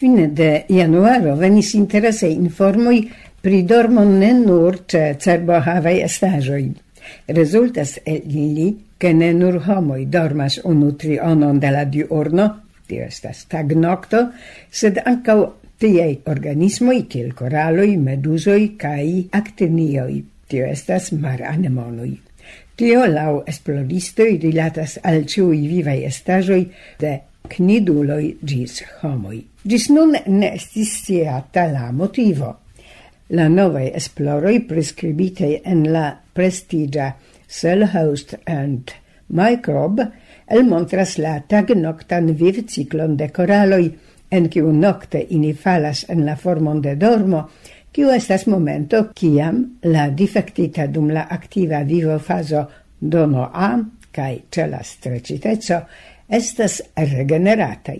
Fine de januaro venis interese informoi pri dormo ne nur ce cerbohavaj estaĵoj. Rezultas el ili, che ne nur homoi dormas unu trionon de la diurno, tio estas tagnokto, sed ancau tiei organismoi, kiel koraloj, meduzoj kaj actinioj, tio estas maranemonoj. Tio lau esploristoj rilatas al ĉiuj vivaj estaĵoj de kniduloj ĝis homoj. Ĝis nun ne estis sciata la motivo. La novaj esploroj priskribitej en la prestiĝa Cell Host and Microbe elmontras la tag-noktan vivciklon de koraloj, en kiu nokte ili falas en la formon de dormo, kiu estas momento kiam la difektita dum la aktiva vivofazo dono A kaj ĉe la streciteco estas regenerataj.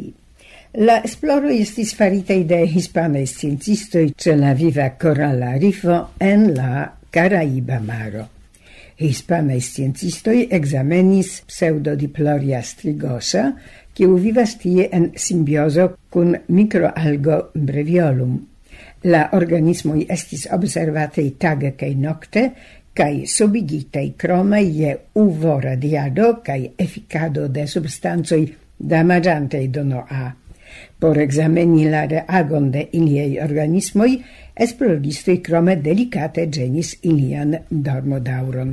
La esploroj estis faritaj de hispanaj sciencistoj ĉe la viva korala rifo en la Karaiba maro. Hispanaj sciencistoj examenis Pseudodiploria strigosa, kiu vivas tie en simbiozo kun microalgo breviolum. La organismoj estis observatej tage kaj nokte, kaj subigitej krome je UV radiado kaj efikado de substancoj damaĝantaj dono A. Por exameni la reagon de iliaj organismoj, esploristoj krome delikate ĝenis ilian dormodaŭron.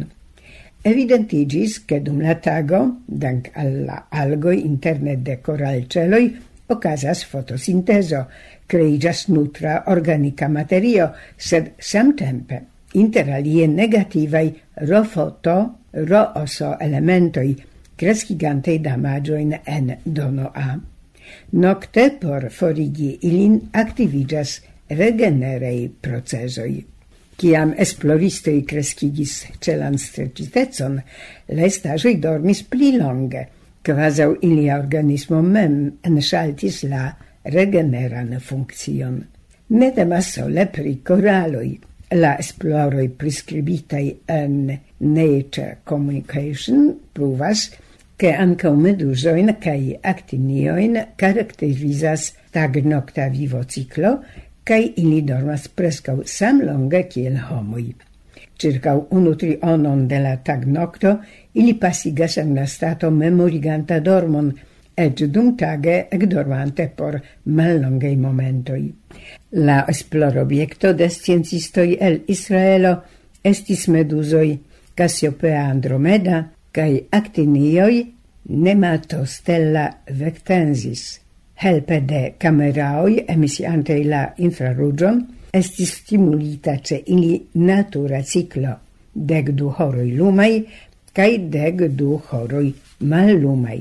Evidentigis, che dum la tago, dank alla algoi interne de coralceloi, ocasas fotosinteso, creigas nutra organica materio, sed samtempe, inter alie negativai rofoto, rooso elementoi, crescigantei damagioin en dono A. Nocte, por forigi ilin, activigas regenerei procesoi. Ciam esploristoi crescigis celan strecitecon, la estaĵoj dormis pli longe, kvazaŭ ilia organismo mem enŝaltis la regeneran funkcion. Ne temas sole pri koraloj. La esploroj priskribitaj en Nature Communication pruvas, ke ankaŭ meduzojn kaj actiniojn karakterizas tag-nokta vivociklo, kai ili dormas prescau samlonge kiel homoi. Circau 1/3 de la tagnokto ili pasigas en la stato memoriganta dormon, et dum tage ekdormante por mallongei momentoi. La esplorobjekto de sciencistoi el Israelo estis meduzoi Cassiopea andromeda kai actinioi Nematostella vectensis. Helpe de cameraoi emisiantei la infrarugion, estis stimulita ce ili natura ciclo 12 horoi lumai cae 12 horoi mallumai.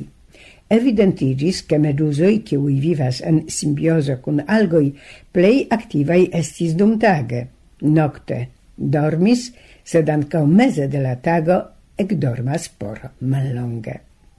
Evidentigis che medusoi kiui vivas en simbioso cun algoi plei activai estis dum tage. Nocte dormis, sed ancao mese de la tago ec dormas por mallonge.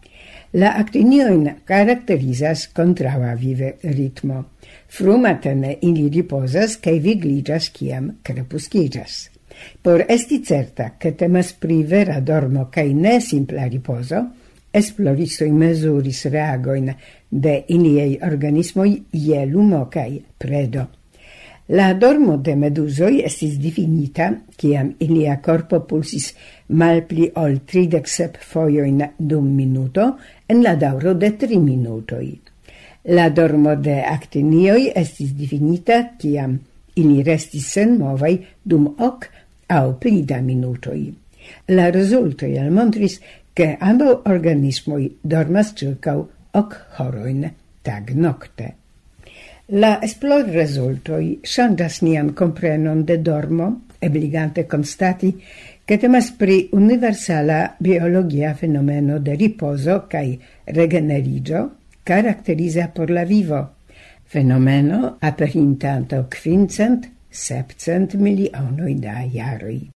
La actinioin caracterizas contraua vive ritmo. Frumatene ili riposas cae vigligas ciam crepuscigas. Por esti certa che temas pri vera dormo cae ne simpla riposo, esploristoi mesuris reagoin de iliei organismoi je lumo cae predo. La dormo de medusoi estis difinita ciam ilia corpo pulsis malpli ol 37 foioin dum minuto en la dauro de 3 minutoi. La dormo de actinioi estis difinita ciam ili restis senmovai dum 8 au pli da minutoi. La resultoi almontris che ambo organismoi dormas circau 8 horoin tag-nocte. La esplor resultoi changas nian comprenon de dormo, ebligante constati che temas pri universala biologia fenomeno de riposo cae regenerigio caracteriza por la vivo. Fenomeno aperinta antaŭ 500–700 milionoj da jaroj.